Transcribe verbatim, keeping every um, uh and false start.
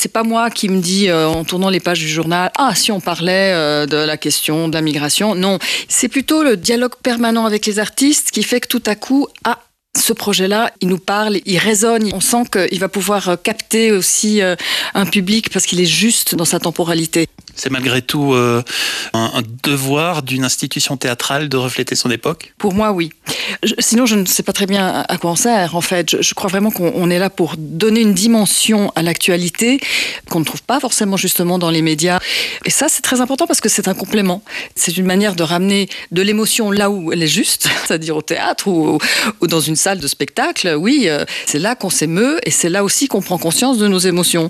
c'est pas moi qui me dis euh, en tournant les pages du journal, ah si on parlait euh, de la question de la migration. Non, c'est plutôt le dialogue permanent avec les artistes qui fait que tout à coup, ah, ce projet-là, il nous parle, il résonne. On sent qu'il va pouvoir capter aussi euh, un public parce qu'il est juste dans sa temporalité. C'est malgré tout euh, un, un devoir d'une institution théâtrale de refléter son époque ? Pour moi, oui. Je, sinon, je ne sais pas très bien à quoi on sert, en fait. Je, je crois vraiment qu'on on est là pour donner une dimension à l'actualité qu'on ne trouve pas forcément justement dans les médias. Et ça, c'est très important parce que c'est un complément. C'est une manière de ramener de l'émotion là où elle est juste, c'est-à-dire au théâtre ou, ou dans une salle de spectacle. Oui, c'est là qu'on s'émeut et c'est là aussi qu'on prend conscience de nos émotions.